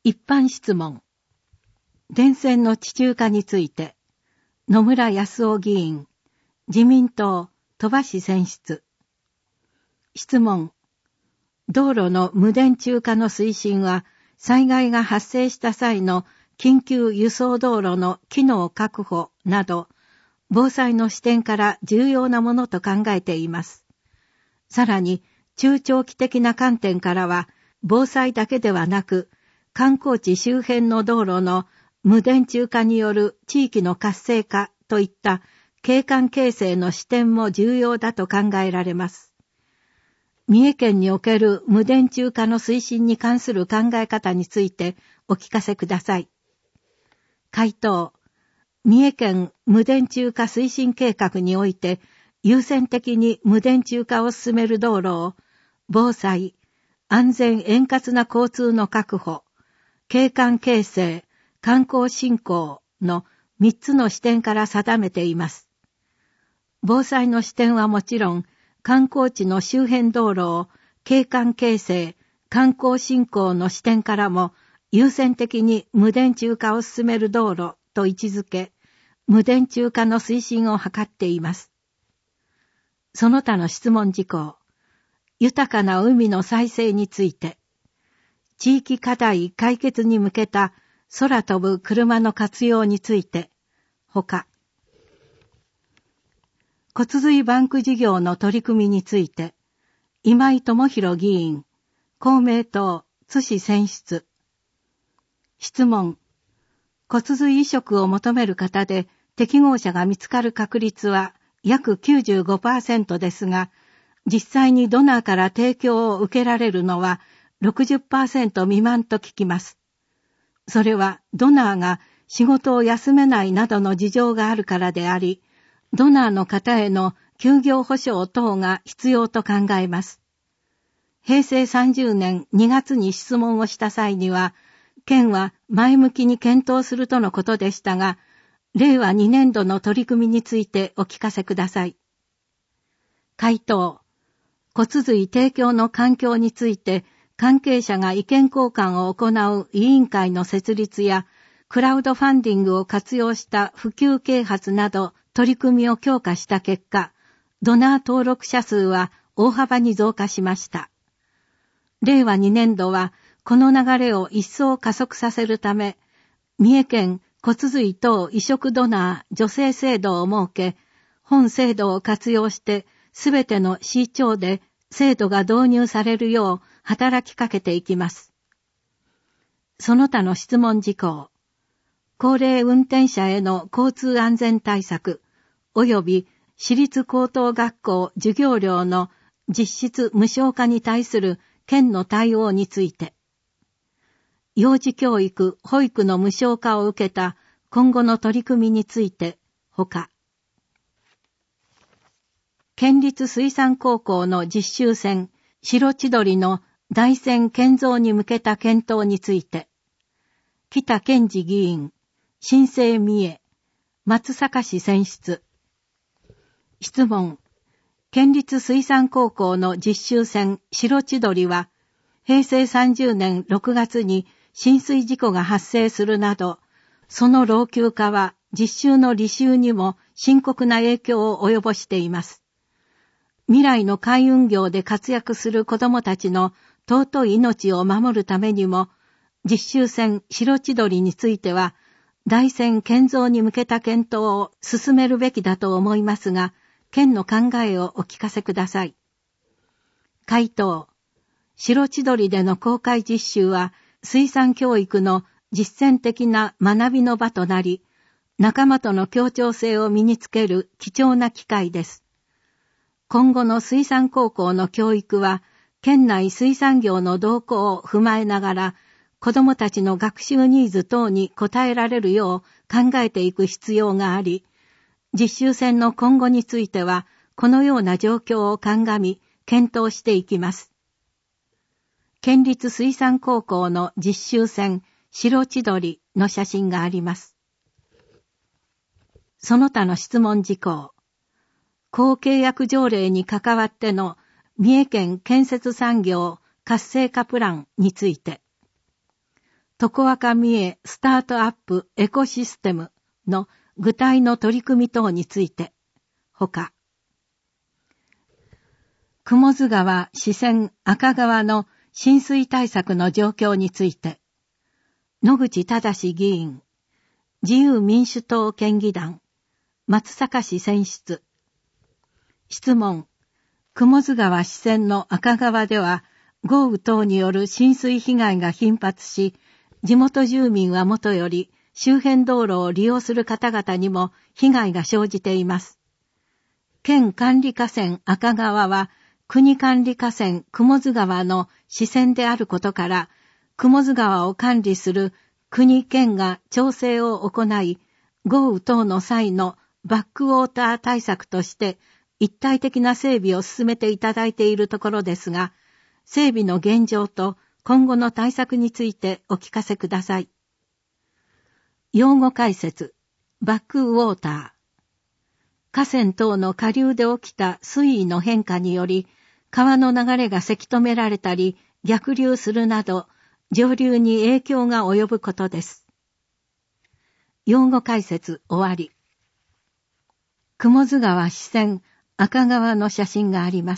一般質問。電線の地中化について、野村康夫議員、自民党、鳥羽市選出。質問。道路の無電柱化の推進は、災害が発生した際の緊急輸送道路の機能確保など、防災の視点から重要なものと考えています。さらに、中長期的な観点からは、防災だけではなく、観光地周辺の道路の無電柱化による地域の活性化といった景観形成の視点も重要だと考えられます。三重県における無電柱化の推進に関する考え方についてお聞かせください。回答。三重県無電柱化推進計画において優先的に無電柱化を進める道路を防災、安全円滑な交通の確保、景観形成、観光振興の3つの視点から定めています。防災の視点はもちろん、観光地の周辺道路を景観形成、観光振興の視点からも優先的に無電柱化を進める道路と位置づけ、無電柱化の推進を図っています。その他の質問事項。豊かな海の再生について、地域課題解決に向けた空飛ぶ車の活用について、他、骨髄バンク事業の取り組みについて、今井智弘議員、公明党津市選出。質問。骨髄移植を求める方で適合者が見つかる確率は約 95% ですが、実際にドナーから提供を受けられるのは 60% 未満と聞きます。それはドナーが仕事を休めないなどの事情があるからであり、ドナーの方への休業保障等が必要と考えます。平成30年2月に質問をした際には、県は前向きに検討するとのことでしたが、令和2年度の取り組みについてお聞かせください。回答。骨髄提供の環境について、関係者が意見交換を行う委員会の設立や、クラウドファンディングを活用した普及啓発など取り組みを強化した結果、ドナー登録者数は大幅に増加しました。令和2年度は、この流れを一層加速させるため、三重県骨髄等移植ドナー助成制度を設け、本制度を活用してすべての市町で制度が導入されるよう働きかけていきます。その他の質問事項。高齢運転者への交通安全対策及び私立高等学校授業料の実質無償化に対する県の対応について、幼児教育・保育の無償化を受けた今後の取り組みについて、他、県立水産高校の実習船、白千鳥の台船建造に向けた検討について、北健二議員、新生三重、松阪市選出。質問。県立水産高校の実習船、白千鳥は、平成30年6月に浸水事故が発生するなど、その老朽化は実習の履修にも深刻な影響を及ぼしています。未来の海運業で活躍する子どもたちの尊い命を守るためにも、実習船白千鳥については、台船建造に向けた検討を進めるべきだと思いますが、県の考えをお聞かせください。回答。白千鳥での公開実習は、水産教育の実践的な学びの場となり、仲間との協調性を身につける貴重な機会です。今後の水産高校の教育は、県内水産業の動向を踏まえながら、子どもたちの学習ニーズ等に応えられるよう考えていく必要があり、実習船の今後については、このような状況を鑑み、検討していきます。県立水産高校の実習船、白千鳥の写真があります。その他の質問事項。公契約条例に関わっての三重県建設産業活性化プランについて、 常若三重スタートアップエコシステムの具体の取り組み等について、ほか、雲津川支川赤川の浸水対策の状況について、野口忠議員、自由民主党県議団、松阪市選出。質問、雲津川支川の赤川では豪雨等による浸水被害が頻発し、地元住民はもとより周辺道路を利用する方々にも被害が生じています。県管理河川赤川は国管理河川雲津川の支川であることから、雲津川を管理する国県が調整を行い、豪雨等の際のバックウォーター対策として一体的な整備を進めていただいているところですが、整備の現状と今後の対策についてお聞かせください。用語解説、バックウォーター。河川等の下流で起きた水位の変化により、川の流れがせき止められたり逆流するなど、上流に影響が及ぶことです。用語解説終わり。雲津川支川赤川の写真があります。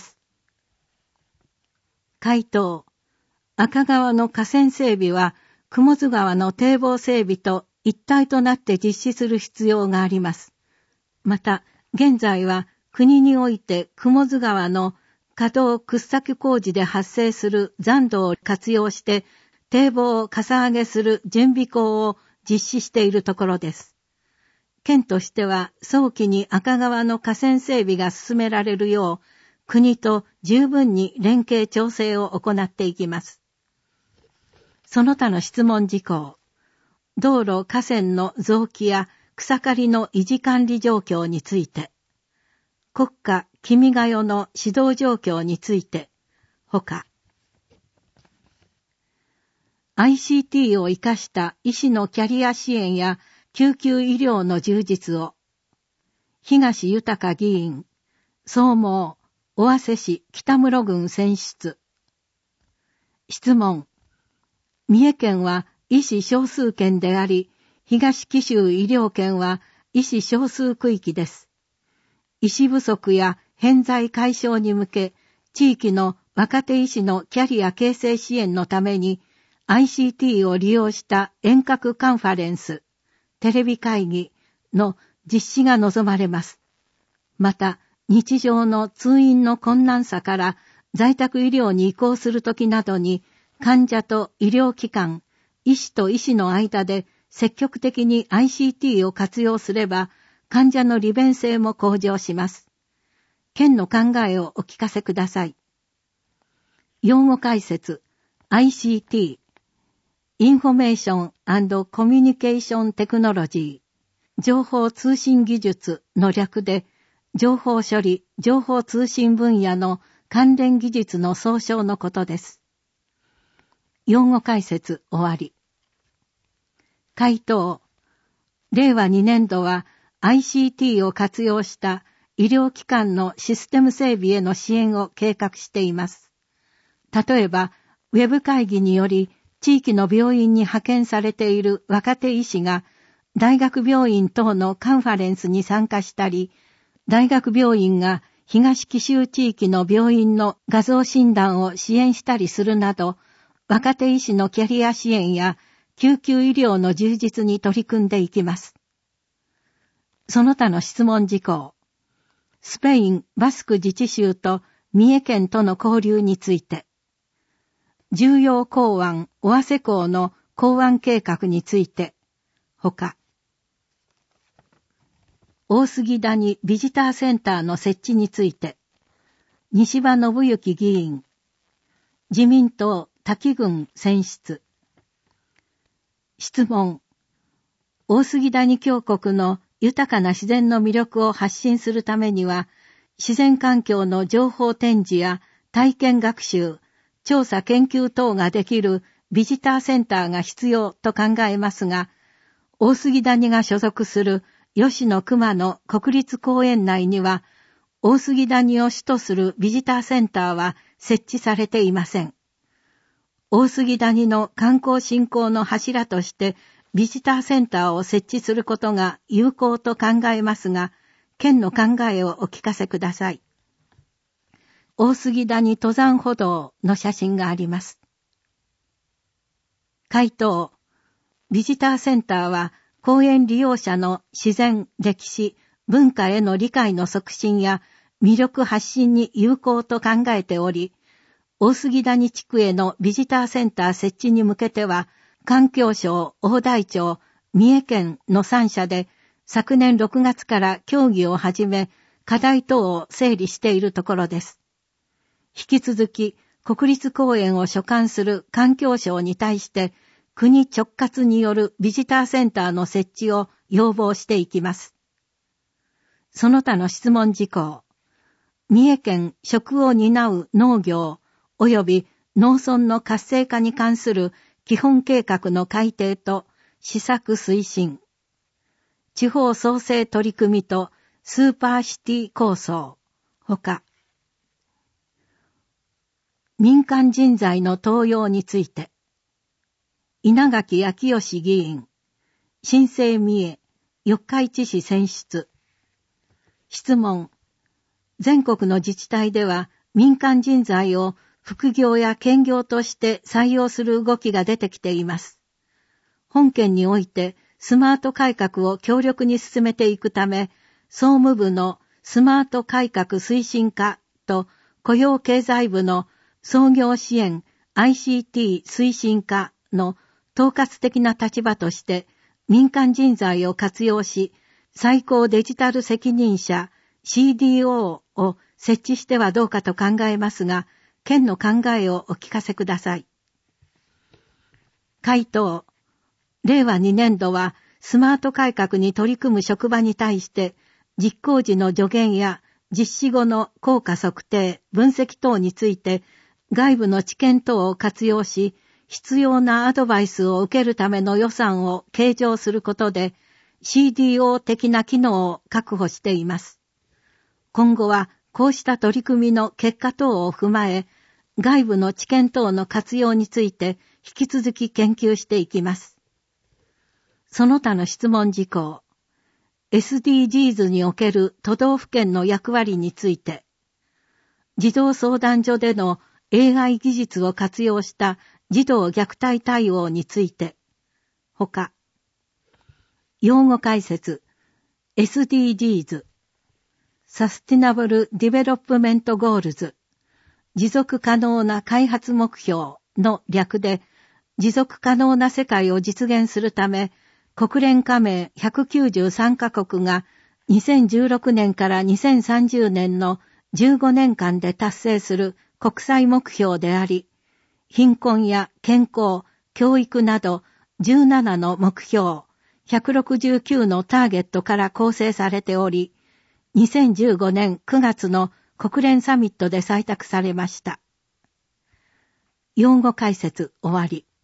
回答。赤川の河川整備は雲津川の堤防整備と一体となって実施する必要があります。また、現在は国において雲津川の河道掘削工事で発生する残土を活用して堤防をかさ上げする準備工を実施しているところです。県としては早期に赤川の河川整備が進められるよう、国と十分に連携調整を行っていきます。その他の質問事項、道路河川の増基や草刈りの維持管理状況について、国家君が代の指導状況について、ほか、ICT を生かした医師のキャリア支援や救急医療の充実を、東豊議員、総務、尾鷲市北室郡選出。質問。三重県は医師少数県であり、東紀州医療圏は医師少数区域です。医師不足や偏在解消に向け、地域の若手医師のキャリア形成支援のために、ICT を利用した遠隔カンファレンス、テレビ会議の実施が望まれます。また、日常の通院の困難さから在宅医療に移行するときなどに、患者と医療機関、医師と医師の間で積極的に ICT を活用すれば、患者の利便性も向上します。県の考えをお聞かせください。用語解説、ICT、インフォメーション&コミュニケーションテクノロジー、情報通信技術の略で、情報処理、情報通信分野の関連技術の総称のことです。用語解説終わり。回答。令和2年度は ICT を活用した医療機関のシステム整備への支援を計画しています。例えば、ウェブ会議により地域の病院に派遣されている若手医師が大学病院等のカンファレンスに参加したり、大学病院が東紀州地域の病院の画像診断を支援したりするなど、若手医師のキャリア支援や救急医療の充実に取り組んでいきます。その他の質問事項、スペイン・バスク自治州と三重県との交流について、重要港湾尾鷲港の港湾計画について、ほか、大杉谷ビジターセンターの設置について、西場信之議員、自民党滝郡選出。質問。大杉谷峡谷の豊かな自然の魅力を発信するためには、自然環境の情報展示や体験学習、調査研究等ができるビジターセンターが必要と考えますが、大杉谷が所属する吉野熊野国立公園内には、大杉谷を主とするビジターセンターは設置されていません。 大杉谷の観光振興の柱としてビジターセンターを設置することが有効と考えますが、県の考えをお聞かせください。大杉谷登山歩道の写真があります。回答。ビジターセンターは公園利用者の自然、歴史、文化への理解の促進や魅力発信に有効と考えており、大杉谷地区へのビジターセンター設置に向けては、環境省、大台町、三重県の3社で昨年6月から協議を始め、課題等を整理しているところです。引き続き、国立公園を所管する環境省に対して、国直轄によるビジターセンターの設置を要望していきます。その他の質問事項。三重県食を担う農業及び農村の活性化に関する基本計画の改定と施策推進。地方創生取り組みとスーパーシティ構想。ほか。民間人材の登用について。稲垣昭義議員。新生三重、四日市市選出。質問。全国の自治体では民間人材を副業や兼業として採用する動きが出てきています。本県においてスマート改革を強力に進めていくため、総務部のスマート改革推進課と雇用経済部の創業支援 ICT 推進課の統括的な立場として民間人材を活用し、最高デジタル責任者 CDO を設置してはどうかと考えますが、県の考えをお聞かせください。回答。令和2年度はスマート改革に取り組む職場に対して実行時の助言や実施後の効果測定、分析等について外部の知見等を活用し、必要なアドバイスを受けるための予算を計上することで CDO 的な機能を確保しています。今後はこうした取り組みの結果等を踏まえ、外部の知見等の活用について引き続き研究していきます。その他の質問事項。SDGs における都道府県の役割について、児童相談所での AI 技術を活用した児童虐待対応について、ほか、用語解説、SDGs、サスティナブル・ディベロップメント・ゴールズ、持続可能な開発目標の略で、持続可能な世界を実現するため、国連加盟193カ国が2016年から2030年の15年間で達成する国際目標であり、貧困や健康、教育など17の目標、169のターゲットから構成されており、2015年9月の国連サミットで採択されました。用語解説終わり。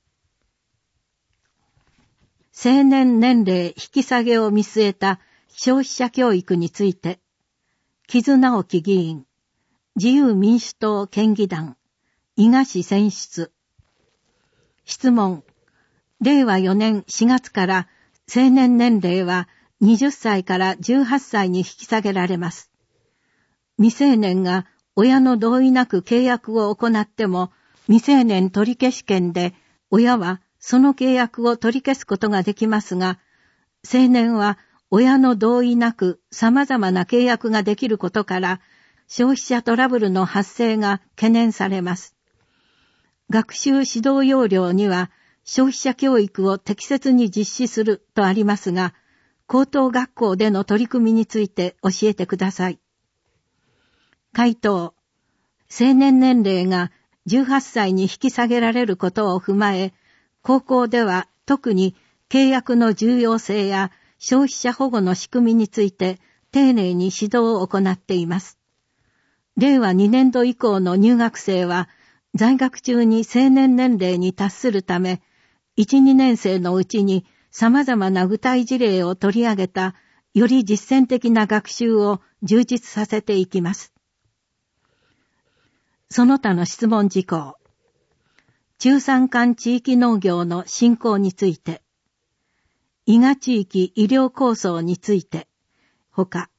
成年年齢引き下げを見据えた消費者教育について、木津直樹議員、自由民主党県議団、伊賀市選出。質問。令和4年4月から成年年齢は20歳から18歳に引き下げられます。未成年が親の同意なく契約を行っても、未成年取消権で親はその契約を取り消すことができますが、成年は親の同意なく様々な契約ができることから、消費者トラブルの発生が懸念されます。学習指導要領には、消費者教育を適切に実施するとありますが、高等学校での取り組みについて教えてください。回答。成年年齢が18歳に引き下げられることを踏まえ、高校では特に契約の重要性や消費者保護の仕組みについて丁寧に指導を行っています。令和2年度以降の入学生は在学中に成年年齢に達するため、1、2年生のうちに様々な具体事例を取り上げたより実践的な学習を充実させていきます。その他の質問事項。 中山間地域農業の振興について、伊賀地域医療構想について、ほか、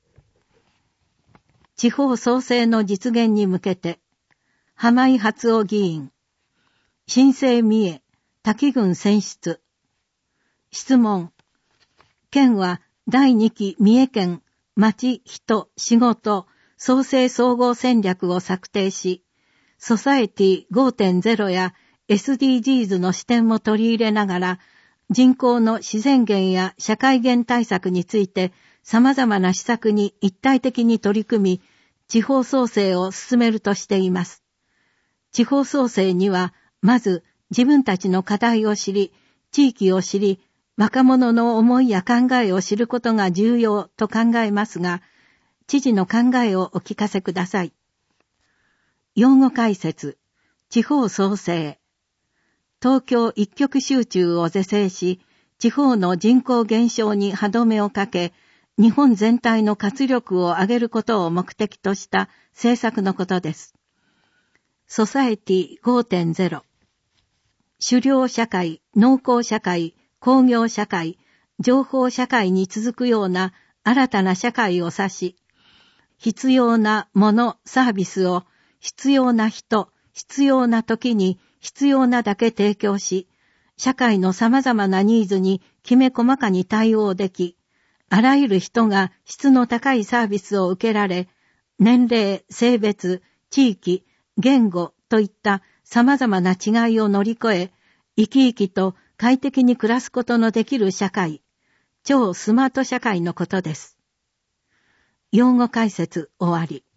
地方創生の実現に向けて、浜井初夫議員、新生三重、滝郡選出。質問。県は第2期三重県町人仕事創生総合戦略を策定し、ソサエティ 5.0 や SDGs の視点も取り入れながら、人口の自然減や社会減対策について様々な施策に一体的に取り組み、地方創生を進めるとしています。地方創生には、まず自分たちの課題を知り、地域を知り、若者の思いや考えを知ることが重要と考えますが、知事の考えをお聞かせください。用語解説、地方創生。東京一極集中を是正し、地方の人口減少に歯止めをかけ、日本全体の活力を上げることを目的とした政策のことです。ソサエティ 5.0。狩猟社会、農耕社会、工業社会、情報社会に続くような新たな社会を指し、必要なもの、サービスを必要な人、必要な時に必要なだけ提供し、社会の様々なニーズにきめ細かに対応でき、あらゆる人が質の高いサービスを受けられ、年齢、性別、地域、言語といった様々な違いを乗り越え、生き生きと快適に暮らすことのできる社会、超スマート社会のことです。用語解説終わり。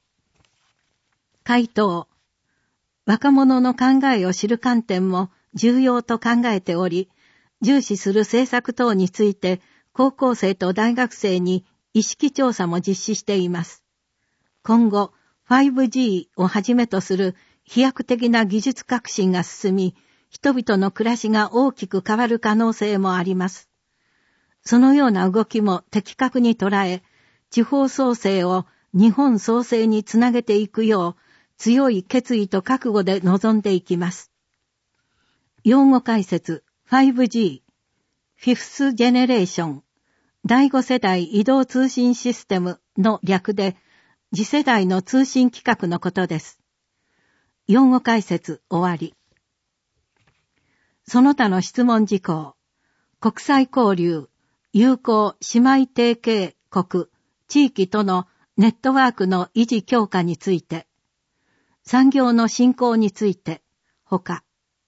回答。若者の考えを知る観点も重要と考えており、重視する政策等について高校生と大学生に意識調査も実施しています。今後、5G をはじめとする飛躍的な技術革新が進み、人々の暮らしが大きく変わる可能性もあります。そのような動きも的確に捉え、地方創生を日本創生につなげていくよう、強い決意と覚悟で臨んでいきます。用語解説 5G、Fifth Generation、第5世代移動通信システムの略で、次世代の通信規格のことです。用語解説終わり。その他の質問事項、国際交流、友好姉妹提携国、地域とのネットワークの維持強化について、産業の振興について、ほか、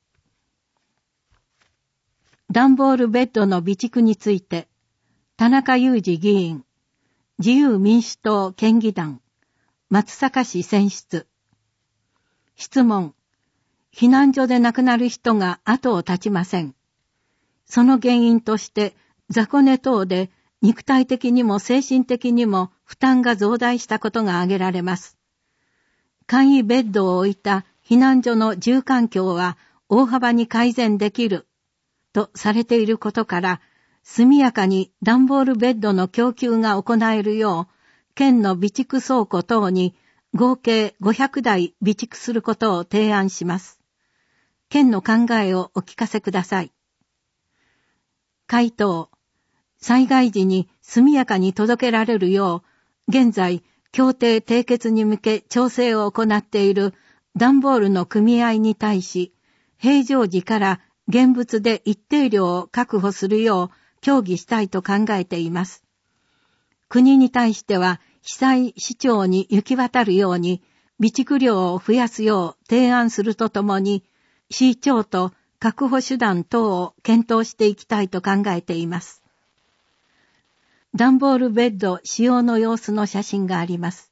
段ボールベッドの備蓄について、田中裕二議員、自由民主党県議団、松阪市選出。質問。避難所で亡くなる人が後を絶ちません。その原因として、雑魚寝等で肉体的にも精神的にも負担が増大したことが挙げられます。簡易ベッドを置いた避難所の住環境は大幅に改善できるとされていることから、速やかに段ボールベッドの供給が行えるよう、県の備蓄倉庫等に合計500台備蓄することを提案します。県の考えをお聞かせください。回答。災害時に速やかに届けられるよう、現在、協定締結に向け調整を行っている段ボールの組合に対し、平常時から現物で一定量を確保するよう協議したいと考えています。国に対しては、被災市町に行き渡るように、備蓄量を増やすよう提案するとともに、市長と確保手段等を検討していきたいと考えています。段ボールベッド使用の様子の写真があります。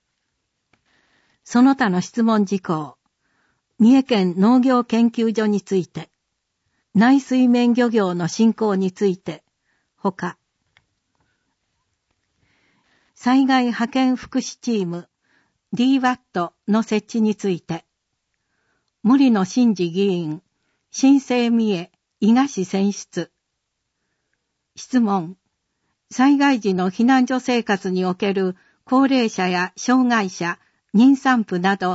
その他の質問事項、三重県農業研究所について、内水面漁業の振興について、ほか、災害派遣福祉チーム DWAT の設置について、森野真二議員、新生三重、伊賀市選出。質問。災害時の避難所生活における高齢者や障害者、妊産婦など、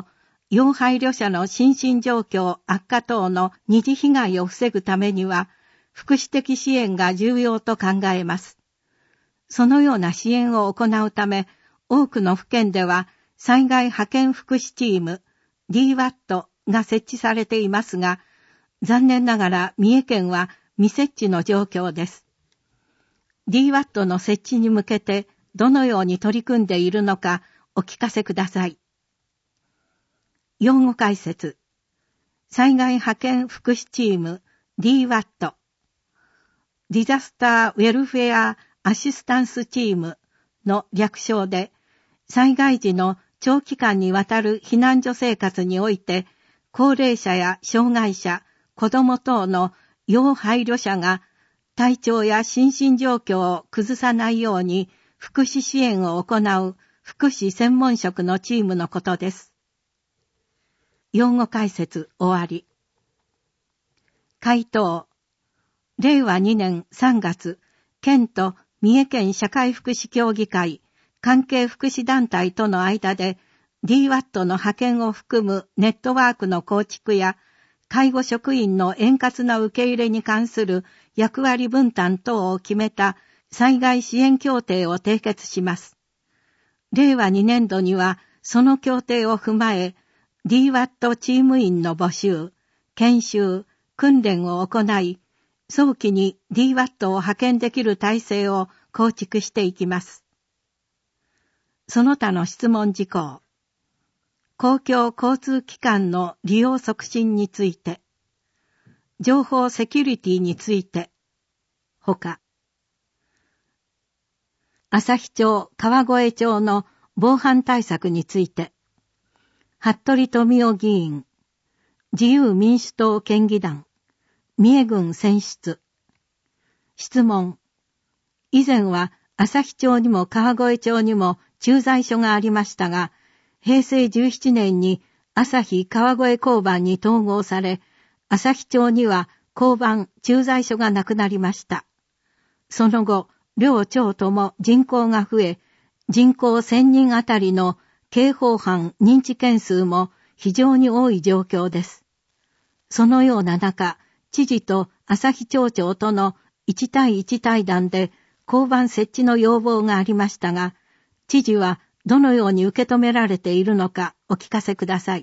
要配慮者の心身状況悪化等の二次被害を防ぐためには、福祉的支援が重要と考えます。そのような支援を行うため、多くの府県では災害派遣福祉チーム DWAT が設置されていますが、残念ながら三重県は未設置の状況です。DWAT の設置に向けてどのように取り組んでいるのかお聞かせください。用語解説。災害派遣福祉チーム DWAT ディザスターウェルフェアアシスタンスチームの略称で、災害時の長期間にわたる避難所生活において、高齢者や障害者、子ども等の要配慮者が体調や心身状況を崩さないように福祉支援を行う福祉専門職のチームのことです。用語解説終わり。回答。令和2年3月、県と三重県社会福祉協議会、関係福祉団体との間で DWAT の派遣を含むネットワークの構築や、介護職員の円滑な受け入れに関する役割分担等を決めた災害支援協定を締結します。令和2年度にはその協定を踏まえ、DWAT チーム員の募集、研修、訓練を行い、早期に DWAT を派遣できる体制を構築していきます。その他の質問事項。公共交通機関の利用促進について、情報セキュリティについて、ほか、旭町、川越町の防犯対策について、服部富夫議員、自由民主党県議団、三重郡選出。質問。以前は旭町にも川越町にも駐在所がありましたが、平成17年に旭川越交番に統合され、旭町には交番駐在所がなくなりました。その後、両町とも人口が増え、人口1000人あたりの刑法犯認知件数も非常に多い状況です。そのような中、知事と旭町長との1対1対談で交番設置の要望がありましたが、知事はどのように受け止められているのかお聞かせください。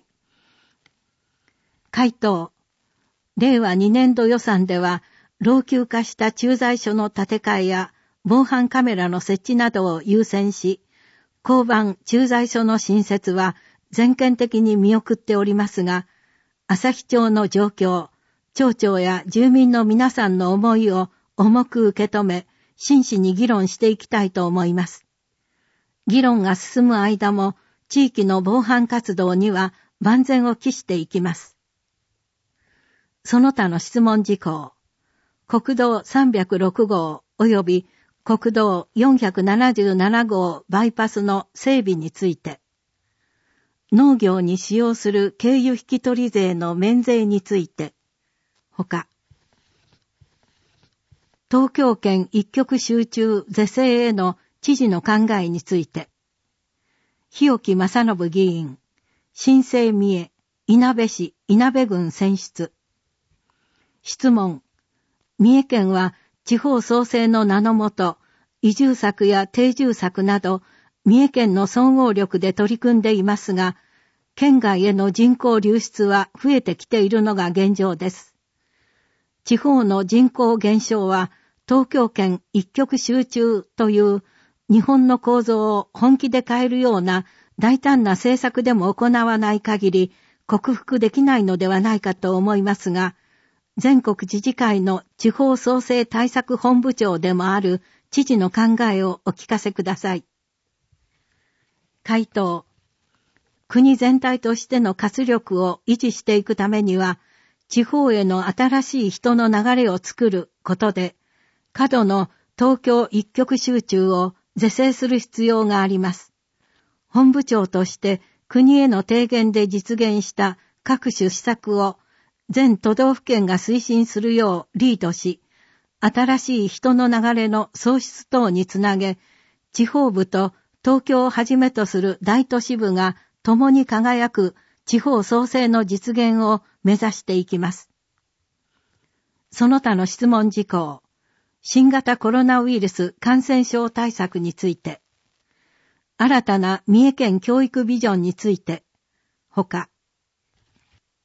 回答。令和2年度予算では、老朽化した駐在所の建て替えや防犯カメラの設置などを優先し、交番駐在所の新設は全県的に見送っておりますが、旭町の状況、町長や住民の皆さんの思いを重く受け止め、真摯に議論していきたいと思います。議論が進む間も、地域の防犯活動には万全を期していきます。その他の質問事項。国道306号及び国道477号バイパスの整備について。農業に使用する軽油引取税の免税について。ほか。東京圏一極集中是正への知事の考えについて。日置正信議員、新生三重、いなべ市、いなべ郡選出。質問。三重県は地方創生の名のもと、移住策や定住策など、三重県の総合力で取り組んでいますが、県外への人口流出は増えてきているのが現状です。地方の人口減少は、東京圏一極集中という日本の構造を本気で変えるような大胆な政策でも行わない限り克服できないのではないかと思いますが、全国自治会の地方創生対策本部長でもある知事の考えをお聞かせください。回答。国全体としての活力を維持していくためには、地方への新しい人の流れを作ることで、過度の東京一極集中を是正する必要があります。本部長として国への提言で実現した各種施策を全都道府県が推進するようリードし、新しい人の流れの創出等につなげ、地方部と東京をはじめとする大都市部が共に輝く地方創生の実現を目指していきます。その他の質問事項、新型コロナウイルス感染症対策について、新たな三重県教育ビジョンについて、他、